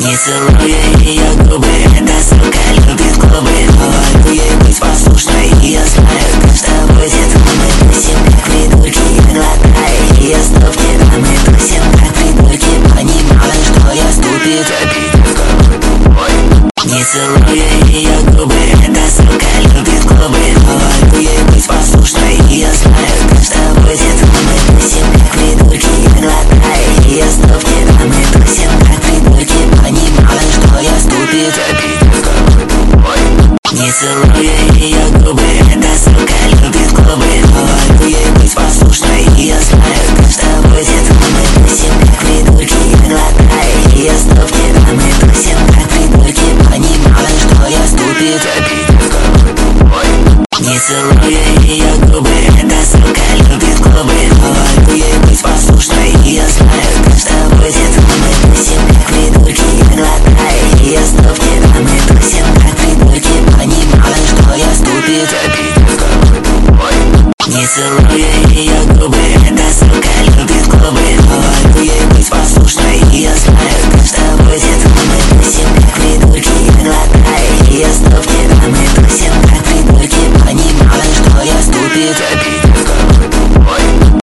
Не целую ее губы, эта сука любит клубы. Говорю ей быть послушной, и я знаю, как что будет. Мы тусим как придурки, я глотаю ее стопки. Да мы тусим как придурки, понимала, что я ступит. Не целую ее губы, эта сука любит клубы. Говорю ей быть послушной, и я знаю, как что будет. Мы тусим как придурки, я глотаю ее стопки. Да мы тусим как придурки, понимала, что я ступит. Не целую ее губы, эта сука любит клубы. Говорю ей быть послушной, и я знаю, как что будет. Мы тусим как придурки, я глотаю ее стопки. Да мы тусим как придурки, понимала, что я ступит. Не целую ее губы, эта сука любит клубы. Говорю ей быть послушной, и я знаю, как что будет. Мы тусим как придурки, я глотаю ее стопки. Да мы тусим как придурки, понимала, что я ступит.